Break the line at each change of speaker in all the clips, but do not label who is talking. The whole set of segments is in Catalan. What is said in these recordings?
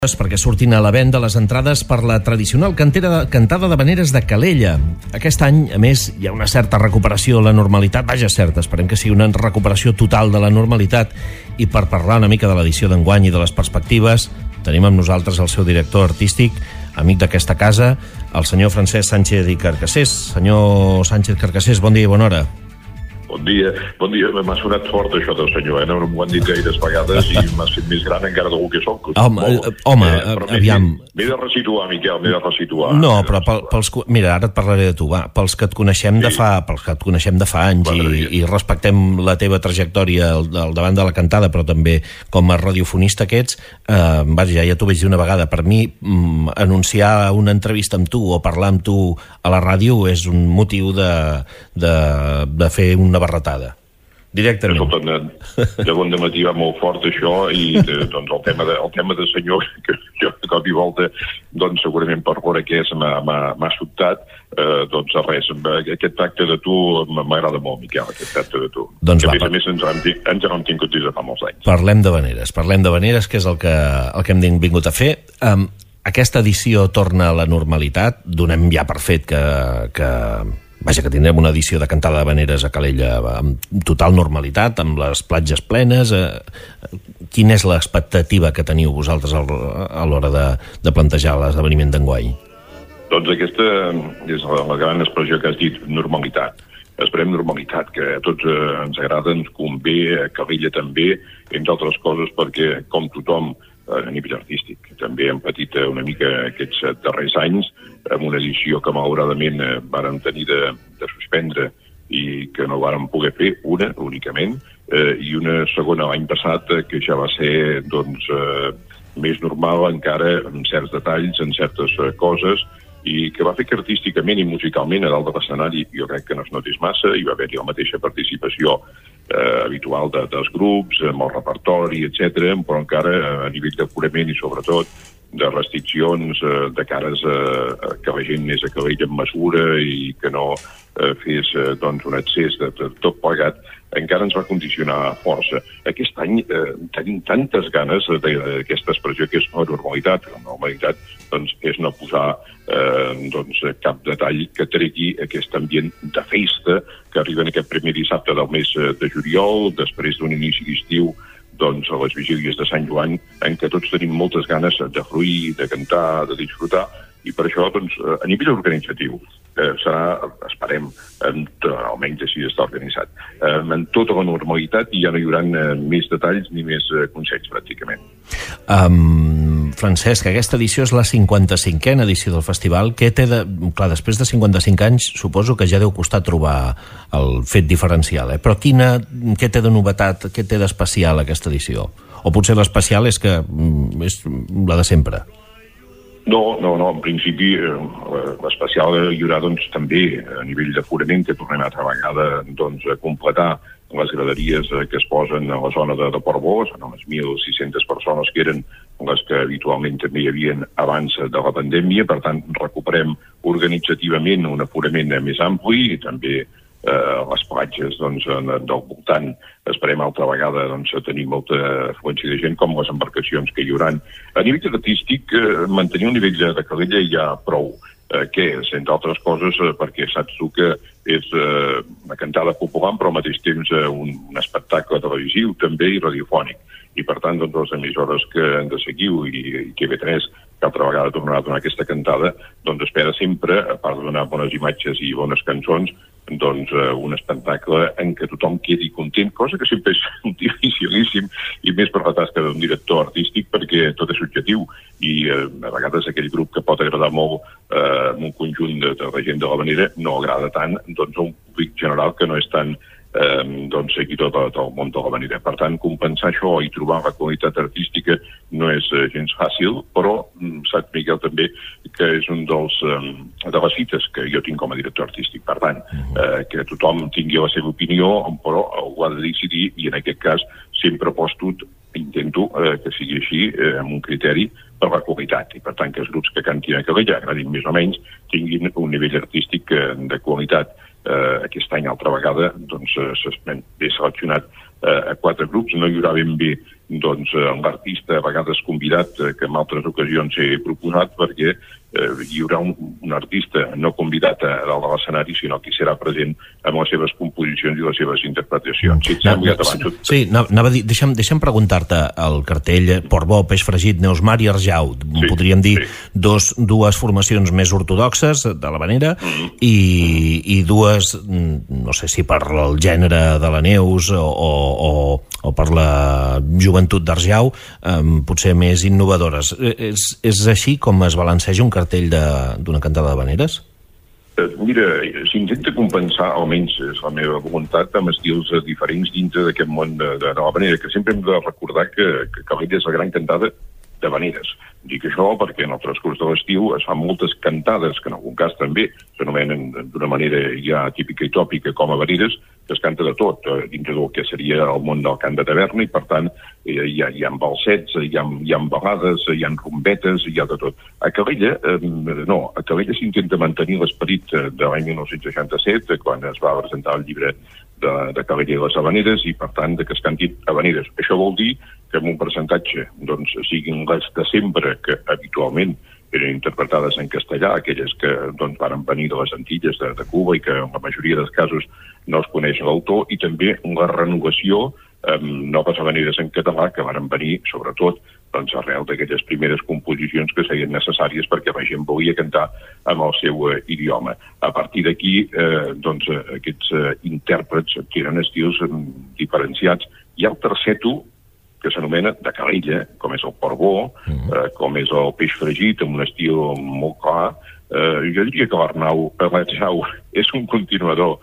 Perquè surtin a la venda les entrades per la tradicional cantada d'havaneres de Calella. Aquest any, a més, hi ha una certa recuperació de la normalitat, esperem que sigui una recuperació total de la normalitat, i per parlar una mica de l'edició d'enguany i de les perspectives, tenim amb nosaltres el seu director artístic, amic d'aquesta casa, el senyor Francesc Sánchez i Carcassés. Senyor Sánchez Carcassés, bon dia i bona hora.
Bon dia. M'ha sonat fort això del senyor, no m'ho han dit gaires vegades i m'ha fet més gran encara del que soc.
Home, aviam...
M'he de resituar, Miquel, m'he de resituar.
No, però mira, ara et parlaré de tu, va. Pels que et coneixem de fa anys i respectem la teva trajectòria al davant de la cantada, però també com a radiofonista que ets, ja t'ho vaig dir una vegada, per mi anunciar una entrevista amb tu o parlar amb tu a la ràdio és un motiu de fer una barretada, directament.
Escolta, de bon dematí va molt fort això i doncs el tema de senyor que jo de cop i volta doncs segurament per veure què és m'ha sobtat, doncs res, aquest tracte de tu m'agrada molt, Miquel, aquest tracte de tu, doncs que a més ens n'hem tingut des de fa molts anys. Parlem
de veneres, que és el que hem vingut a fer. Aquesta edició torna a la normalitat, donem ja per fet que tindrem una edició de cantada d'havaneres a Calella amb total normalitat, amb les platges plenes. Quina és l'expectativa que teniu vosaltres a l'hora de plantejar l'esdeveniment d'enguany?
Doncs aquesta és la gran expressió que has dit, normalitat. Esperem normalitat, que a tots ens agrada, ens convé, a Calella també, entre altres coses perquè, com tothom, a nivell artístic, també hem patit una mica aquests darrers anys amb una edició que malauradament vàrem tenir de suspendre i que no vàrem poder fer, una únicament, i una segona l'any passat que ja va ser més normal encara en certs detalls, en certes coses, i que va fer que artísticament i musicalment a dalt de l'escenari jo crec que no es notés massa. Hi va haver-hi la mateixa participació habitual dels grups, amb el repertori, etc., però encara a nivell d'aforament i sobretot de restriccions de cares que la gent anés a Calella amb mesura i que no fes un excés de tot plegat, encara ens va condicionar força. Aquest any tenim tantes ganes d'aquesta expressió que és la normalitat. La normalitat és no posar cap detall que tregui aquest ambient de festa que arriba en aquest primer dissabte del mes de juliol, després d'un inici d'estiu a les vigílies de Sant Joan, en què tots tenim moltes ganes de fruir, de cantar, de disfrutar, i per això, a nivell organitzatiu, serà, esperem, almenys així està organitzat, en tota la normalitat i ja no hi haurà més detalls ni més consells, pràcticament.
Francesc, aquesta edició és la 55a edició del festival. Clar, després de 55 anys, suposo que ja deu costar trobar el fet diferencial, però què té de novetat, què té d'especial aquesta edició? O potser l'especial és que és la de sempre?
No, en principi l'especial hi haurà també a nivell d'aforament, que tornem altra vegada a completar les graderies que es posen a la zona de Portbou, són les 1.600 persones que eren les que habitualment també hi havia abans de la pandèmia. Per tant, recuperem organitzativament un aforament més ampli i també les platges del voltant esperem altra vegada tenir molta afluència de gent, com les embarcacions que hi haurà. A nivell artístic, mantenir un nivell de Calella ja prou. Què és? Entre altres coses, perquè saps tu que és una cantada popular, però al mateix temps un espectacle televisiu també i radiofònic. I per tant, les emissores que ens seguiu i TV3, que altra vegada tornarà a donar aquesta cantada, espera sempre, a part de donar bones imatges i bones cançons, un espectacle en què tothom quedi content, cosa que sempre és dificilíssim, i més per la tasca d'un director artístic, perquè tot és subjectiu, i a vegades aquell grup que pot agradar molt en un conjunt de gent de l'havanera no agrada tant a un públic general que no és tan seguidor del món de l'havanera. Per tant, compensar això i trobar la qualitat artística no és gens fàcil, però saps, Miquel, també que és un de les fites que jo tinc com a director artístic. Per tant, que tothom tingui la seva opinió, però ho ha de decidir, i en aquest cas sempre intento que sigui així, amb un criteri per la qualitat, i per tant que els grups que cantin a Calella, agradin més o menys, tinguin un nivell artístic de qualitat. Aquest any, altra vegada, s'ha seleccionat a 4 grups, no hi haurà ben bé l'artista a vegades convidat, que en altres ocasions he proposat, perquè hi haurà un artista no convidat a dalt de l'escenari, sinó que serà present amb les seves composicions i les seves interpretacions.
Sí, anava a dir, deixa'm preguntar-te, el cartell Portbó, Peix Fregit, Neus Mar i Arjau, podríem dir dues formacions més ortodoxes de l'Havanera i dues, no sé si per el gènere de la Neus o per la joventut d'Arjau, potser més innovadores. És així com es balanceja un cartell d'una cantada d'havaneres?
Mira, s'intenta compensar, almenys és la meva voluntat, amb estils diferents dintre d'aquest món de l'havanera, que sempre hem de recordar que Calella és la gran cantada d'havaneres. Dic això perquè en el transcurs de l'estiu es fan moltes cantades, que en algun cas també s'anomenen d'una manera ja típica i tòpica com havaneres, que es canta de tot, dintre del que seria el món del cant de taverna, i per tant hi ha balsets, hi ha balades, hi ha rumbetes, hi ha de tot. A Calella, no, a Calella s'intenta mantenir l'esperit de l'any 1967, quan es va presentar el llibre de Calella i les havaneres, i per tant que es cantin havaneres. Això vol dir que en un percentatge siguin les de sempre, que habitualment eren interpretades en castellà, aquelles que van venir de les Antilles, de Cuba, i que en la majoria dels casos no es coneix l'autor, i també la renovació amb noves havaneres en català que van venir, sobretot, arrel d'aquelles primeres composicions que serien necessàries perquè la gent volia cantar amb el seu idioma. A partir d'aquí, aquests intèrprets tenen estils diferenciats. Hi ha el terceto, que s'anomena de Calella, com és el Portbó, com és el Peix Fregit, amb un estil molt clar. Jo diria que l'Arjau és un continuador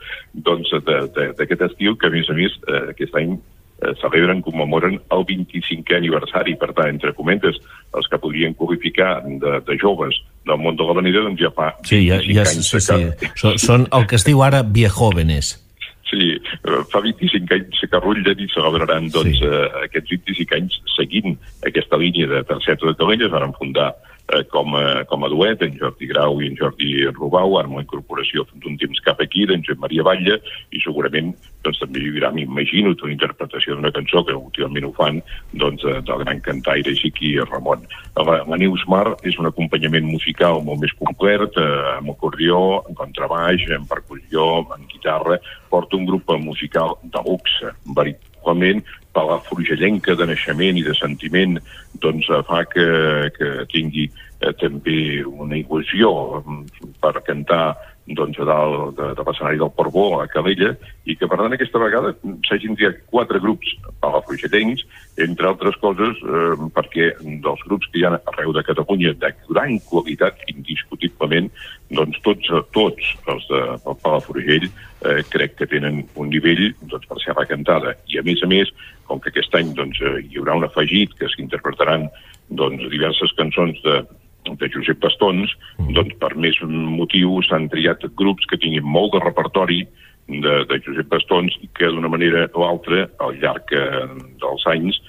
d'aquest estil que, a més, aquest any celebren, commemoren el 25è aniversari. Per tant, entre comentes, els que podrien qualificar de joves del món de l'havanera, doncs ja fa 25 anys.
Són el que es diu ara viejóvenes.
Sí, fa 25 anys que rutllen i celebraran aquests 25 anys seguint aquesta línia de terceta de Calella. Es van fundar com a duet, en Jordi Grau i en Jordi Rubau, ara amb la incorporació d'un temps cap aquí d'en Josep Maria Batlle, i segurament també hi haurà, m'imagino, una interpretació d'una cançó que últimament ho fan del gran cantaire Xiqui Ramon. La Neus Mar és un acompanyament musical molt més complet, amb acordió, amb contrabaix, amb percussió, amb guitarra. Porta un grup musical de luxe, veritablement, per la frugellenca de naixement i de sentiment, fa que tingui també una il·lusió per cantar a dalt de l'escenari del Portbó, a Calella, i que, per tant, aquesta vegada s'hagin triat 4 grups palafrugellencs, entre altres coses perquè dels grups que hi ha arreu de Catalunya de gran qualitat, indiscutiblement, tots els de Palafrugell crec que tenen un nivell per ser recantada. I, a més, com que aquest any hi haurà un afegit que s'interpretaran diverses cançons de Josep Pastons, per més motius s'han triat grups que tinguin molt de repertori de Josep Pastons i que d'una manera o altra, al llarg dels anys,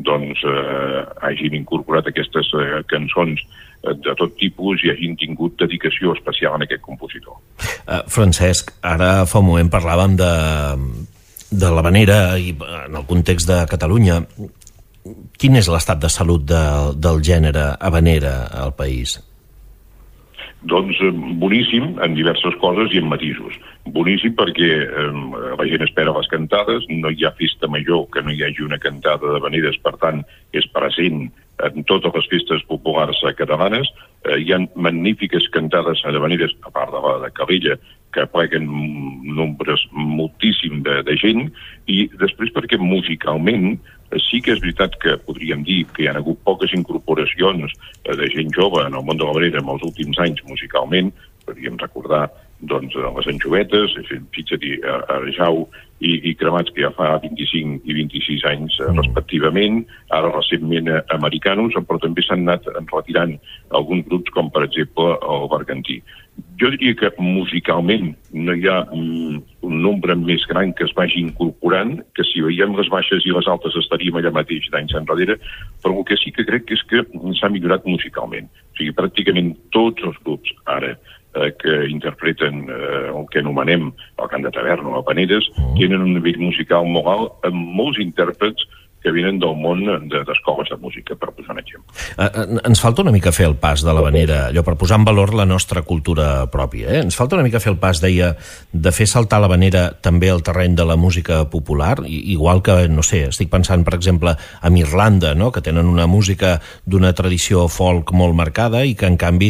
hagin incorporat aquestes cançons de tot tipus i hagin tingut dedicació especial en aquest compositor.
Francesc, ara fa un moment parlàvem de l'havanera i en el context de Catalunya. Quin és l'estat de salut del gènere havanera al país?
Doncs boníssim en diverses coses i en matisos. Boníssim perquè la gent espera les cantades, no hi ha festa major que no hi hagi una cantada d'havaneres, per tant és present en totes les festes populars catalanes. Hi ha magnífiques cantades d'havaneres, a part de la de Calella, que pleguen nombres moltíssim de gent, i després perquè musicalment sí que és veritat que podríem dir que hi ha hagut poques incorporacions de gent jove en el món de l'havanera en els últims anys musicalment. Podríem recordar les Anjovetes, fixa-t'hi, Arjau i Cremats, que ja fa 25 i 26 anys respectivament, ara recentment Americanos, però també s'han anat retirant alguns grups com per exemple el Bergantí. Jo diria que musicalment no hi ha un nombre més gran que es vagi incorporant, que si veiem les baixes i les altes estaríem allà mateix d'anys enrere, però el que sí que crec és que s'ha millorat musicalment. O sigui, pràcticament tots els grups ara que interpreten el que anomenem el cant de taverna o habaneres tenen un nivell musical molt alt, amb molts intèrprets que venen del món d'escoles de música, per posar un exemple.
Ens falta una mica fer el pas de l'havanera, allò per posar en valor la nostra cultura pròpia. Ens falta una mica fer el pas, deia, de fer saltar l'havanera també al terreny de la música popular, igual que, no sé, estic pensant, per exemple, en Irlanda, no?, que tenen una música d'una tradició folk molt marcada i que, en canvi,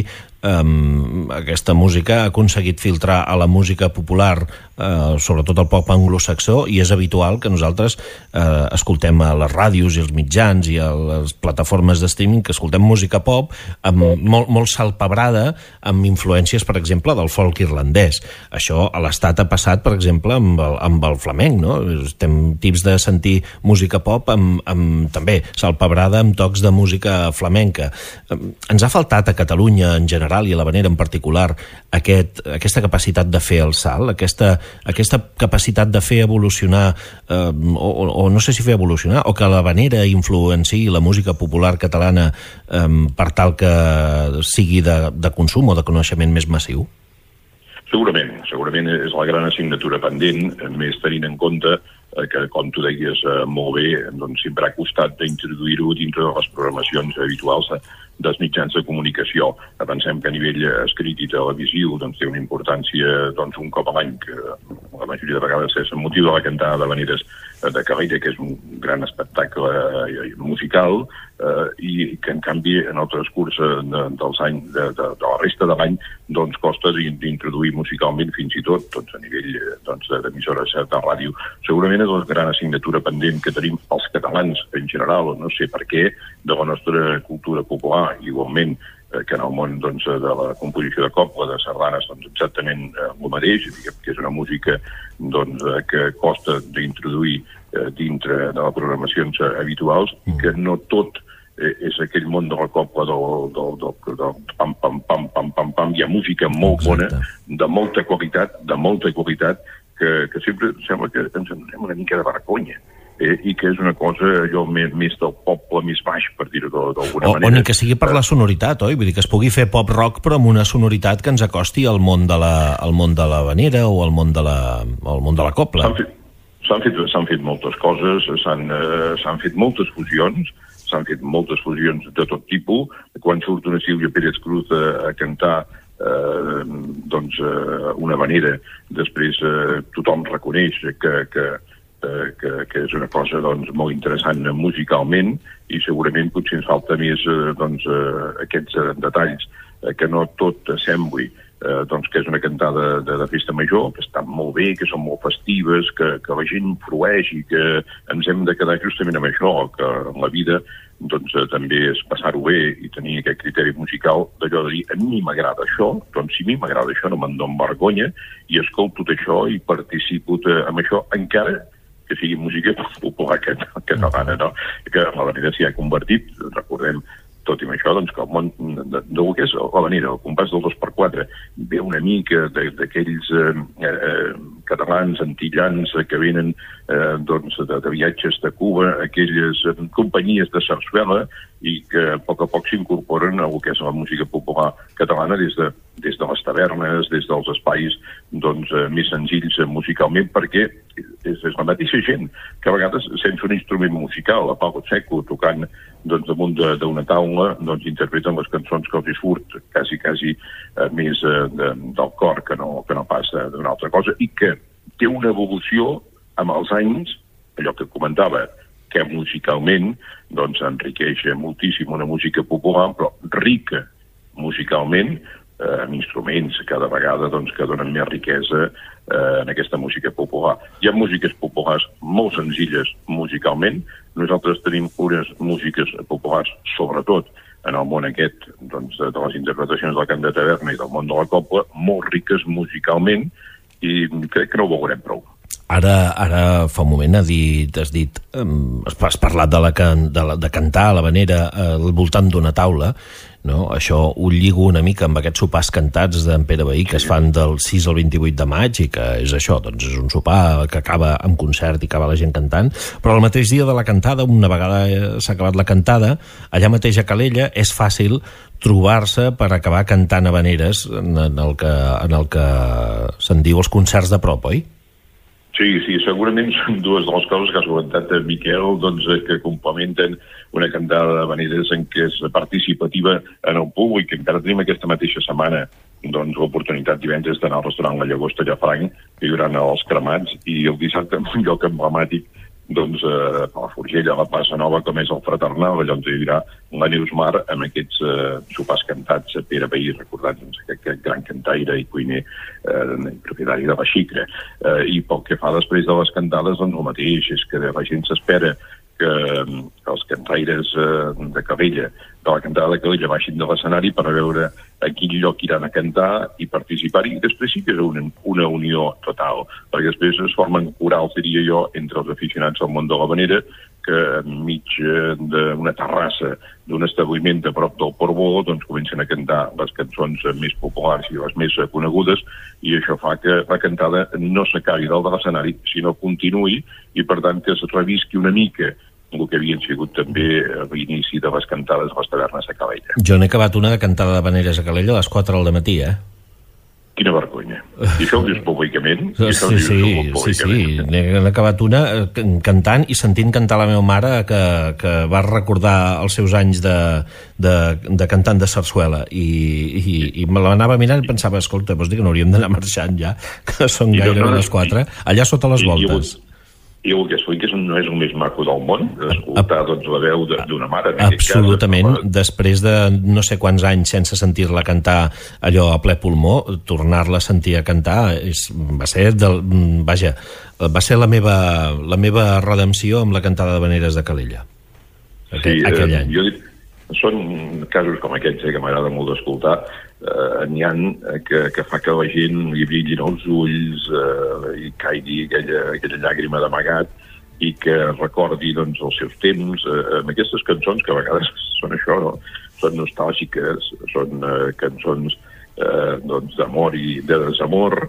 aquesta música ha aconseguit filtrar a la música popular, sobretot el pop anglosaxó, i és habitual que nosaltres escoltem a les ràdios i els mitjans i a les plataformes de streaming que escoltem música pop molt salpebrada, amb influències, per exemple, del folk irlandès. Això a l'Estat ha passat, per exemple, amb el flamenc, no? Estem tips de sentir música pop també salpebrada amb tocs de música flamenca. Ens ha faltat a Catalunya en general i a l'havanera en particular aquesta capacitat de fer el salt, aquesta capacitat de fer evolucionar o no sé si fer evolucionar, o que l'havanera influenciï la música popular catalana per tal que sigui de consum o de coneixement més massiu?
Segurament és la gran assignatura pendent, més tenint en compte que, com tu deies molt bé, doncs sempre ha costat d'introduir-ho dintre de les programacions habituals dels mitjans de comunicació. Pensem que a nivell escrit i televisiu doncs, té una importància un cop a l'any, que la majoria de vegades és el motiu de la cantada d'havaneres de Calella, que és un gran espectacle musical, i que en canvi en el transcurs dels anys, de la resta de l'any, doncs costa d'introduir musicalment fins i tot a nivell d'emissores de ràdio. Segurament és la gran assignatura pendent que tenim els catalans en general, no sé per què, de la nostra cultura popular, igualment que en el món de la composició de copla, de sardanes, exactament el mateix, que és una música que costa d'introduir dintre de les programacions habituals, i que no tot és aquell món de la copla del pam, pam, pam, pam, pam, pam. Hi ha música molt bona, de molta qualitat, que sempre sembla que ens en donem una mica de vergonya. I que és una cosa allò més del poble més baix, per dir-ho d'alguna manera.
O ni que sigui per la sonoritat, oi? Vull dir que es pugui fer pop-rock però amb una sonoritat que ens acosti al món de l'havanera o al món de la copla.
S'han fet moltes coses, s'han fet moltes fusions, de tot tipus. Quan surt una Sílvia Pérez Cruz a cantar una havanera, després tothom reconeix que és una cosa molt interessant musicalment, i segurament potser ens falta més aquests detalls, que no tot sembli que és una cantada de festa major, que estan molt bé, que són molt festives, que la gent frueix, i que ens hem de quedar justament amb això, que en la vida també és passar-ho bé i tenir aquest criteri musical d'allò de dir, a mi m'agrada això, si a mi m'agrada això no me'n dono vergonya, i escolto tot això i participo amb això, encara que sigui música popular catalana, no? Que l'havanera s'hi ha convertit, recordem, tot i amb això, que el món del que és l'havanera, el compàs del 2x4, ve una mica d'aquells catalans, antillans, que venen de viatges de Cuba, aquelles companyies de sarsuela, i que a poc s'incorporen a el que és la música popular catalana des de les tavernes, des dels espais més senzills musicalment, perquè és la mateixa gent que a vegades sense un instrument musical, a palo seco, tocant damunt d'una taula, interpreten les cançons que els surt quasi més del cor que no pas d'una altra cosa, i que té una evolució amb els anys, allò que comentava, que musicalment enriqueix moltíssim una música popular, però rica musicalment, amb instruments cada vegada que donen més riquesa en aquesta música popular. Hi ha músiques populars molt senzilles musicalment. Nosaltres tenim unes músiques populars, sobretot en el món aquest de les interpretacions del cant de taverna i del món de la copla, molt riques musicalment, i crec que no ho veurem prou.
Ara fa un moment has parlat de cantar a l'havanera al voltant d'una taula, no? Això ho lligo una mica amb aquests sopars cantats d'en Pere Vehí que es fan del 6 al 28 de maig i que és això, és un sopar que acaba amb concert i acaba la gent cantant, però el mateix dia de la cantada, una vegada s'ha acabat la cantada, allà mateix a Calella és fàcil trobar-se per acabar cantant havaneres en el que se'n diu els concerts de prop, oi?
Sí, segurament són dues de les coses que has comentat, Miquel, doncs, que complementen una cantada d'havaneres en què és participativa en el públic. Encara tenim aquesta mateixa setmana doncs, l'oportunitat divendres d'anar al restaurant La Llagosta a Llafranc, que hi haurà els cremats, i el dissabte en un lloc emblemàtic doncs, a la Forgella, a la Plaça Nova, com és el Fraternal, allà on hi haurà la Neus Mar amb aquests sopars cantats a Pere Vehí, recordant doncs, aquest gran cantaire i cuiner propietari de la Xicra. I pel que fa després de les cantades, doncs el mateix, és que la gent s'espera que els cantaires de Calella, de la cantada de Calella, baixin de l'escenari per veure a quin lloc iran a cantar i participar-hi. I després sí que és una unió total, perquè després es formen corals, diria jo, entre els aficionats al món de l'havanera, que enmig d'una terrassa d'un establiment a prop del Portbó doncs comencen a cantar les cançons més populars i les més conegudes, i això fa que la cantada no s'acabi dalt de l'escenari, sinó continuï, i per tant que es revisqui una mica el que havien sigut també l'inici de les cantades a les tavernes a Calella.
Jo n'he acabat una de cantada d'havaneres a Calella a les 4 del matí,
Quina vergonya. I això ho dius públicament?
Sí. N'he acabat una cantant i sentint cantar la meva mare que va recordar els seus anys de cantant de sarsuela i me l'anava mirant i pensava, escolta, vols dir que no hauríem d'anar marxant ja, que són gairebé les 4, allà sota les voltes.
I el que es fa que no és el més maco del món, escoltar doncs, la veu d'una mare.
Absolutament. Després de no sé quants anys sense sentir-la cantar allò a ple pulmó, tornar-la a sentir a cantar va ser la meva redempció amb la cantada d'havaneres de Calella. Aquell any.
Són casos com aquests que m'agrada molt d'escoltar. N'hi ha que fa que la gent li brillin els ulls i caigui aquella llàgrima d'amagat i que recordi doncs, els seus temps amb aquestes cançons que a vegades són això, no? Són nostàlgiques, són cançons doncs, d'amor i de desamor,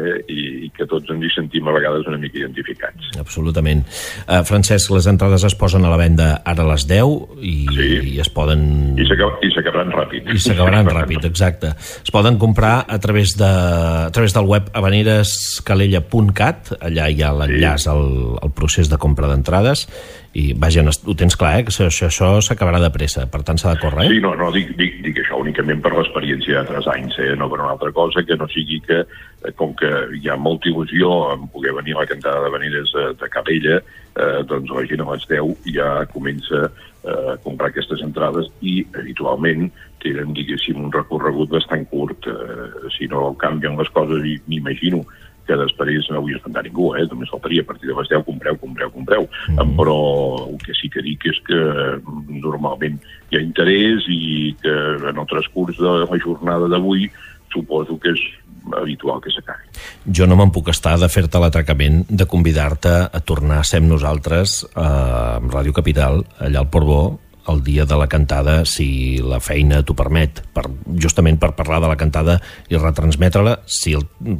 i que tots ens hi sentim a vegades una mica identificats.
Absolutament. Francesc, les entrades es posen a la venda ara a les 10 i es poden...
I s'acabaran ràpid.
I s'acabaran ràpid, exacte. Es poden comprar a través del web havanerescalella.cat, allà hi ha l'enllaç al procés de compra d'entrades, i vaja, ho tens clar, que això s'acabarà de pressa, per tant s'ha de córrer,
Sí, no, dic això únicament per l'experiència de 3 anys, no per una altra cosa, que no sigui que, com que hi ha molta il·lusió en poder venir a la cantada d'havaneres de Calella, doncs la gent a les 10 ja comença a comprar aquestes entrades i habitualment tenen, diguéssim, un recorregut bastant curt. Si no canvien les coses, i m'imagino que després no vull espantar ningú, només faltaria a partir de les 10 compreu. Però el que sí que dic és que normalment hi ha interès i que en el transcurs de la jornada d'avui suposo que és habitual que s'acabi.
Jo no me'n puc estar de fer-te l'atracament de convidar-te a tornar a ser amb nosaltres a Ràdio Capital, allà al Portbó, el dia de la cantada, si la feina t'ho permet, justament per parlar de la cantada i retransmetre-la, si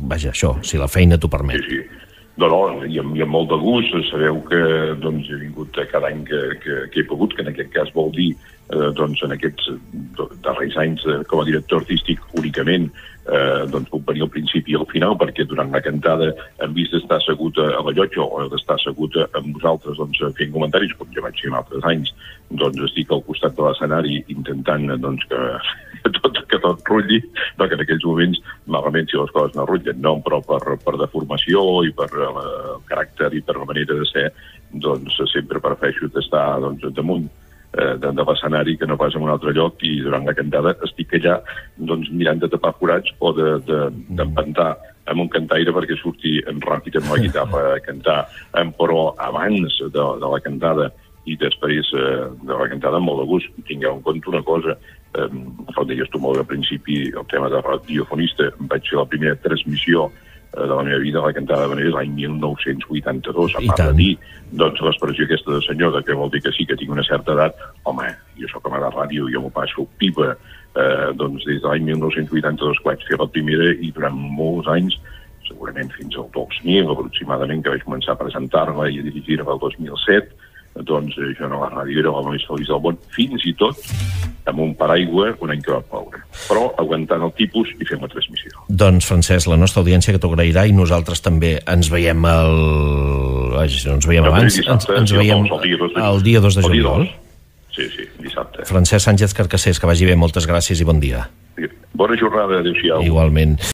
la feina t'ho permet.
Sí. No, i amb molt de gust. Sabeu que doncs, he vingut cada any que he pogut, que en aquest cas vol dir doncs, en aquests darrers anys com a director artístic únicament, doncs puc venir al principi i al final, perquè durant la cantada, en vist d'estar assegut a la llotja o d'estar assegut amb vosaltres doncs, fent comentaris, com ja vaig fer en altres anys, doncs estic al costat de l'escenari intentant doncs, que tot rutlli, perquè en aquells moments malament si les coses no rutllen, no, però per deformació i per el caràcter i per la manera de ser, doncs sempre prefereixo estar damunt de l'escenari que no pas en un altre lloc, i durant la cantada estic allà doncs, mirant de tapar forats o d'empantar amb un cantaire perquè surti ràpid amb la guitarra a cantar, però abans de la cantada i després de la cantada amb molt de gust. Tingueu en compte una cosa, com deies tu molt al principi, el tema de radiofonista. Vaig fer la primera transmissió de la meva vida a la cantada d'havaneres l'any 1982, a part de dir doncs l'expressió aquesta de senyor, que vol dir que sí que tinc una certa edat. Home, jo soc a la ràdio, jo m'ho passo pipa doncs des de l'any 1982 que vaig fer la primera, i durant molts anys, segurament fins al 2000 aproximadament, que vaig començar a presentar-la i a dirigir-la el 2007, doncs jo a la ràdio era la més feliç del món, fins i tot amb un paraigua un any que va ploure. però aguantant el tipus i fem la transmissió.
Doncs, Francesc, la nostra audiència que t'ho agrairà i nosaltres també ens veiem ens veiem abans, ens veiem el dia 2 de juliol.
Sí, dissabte.
Francesc Sánchez Carcassés, que vagi bé, moltes gràcies i bon dia.
Bona jornada, adéu-siau.
Igualment.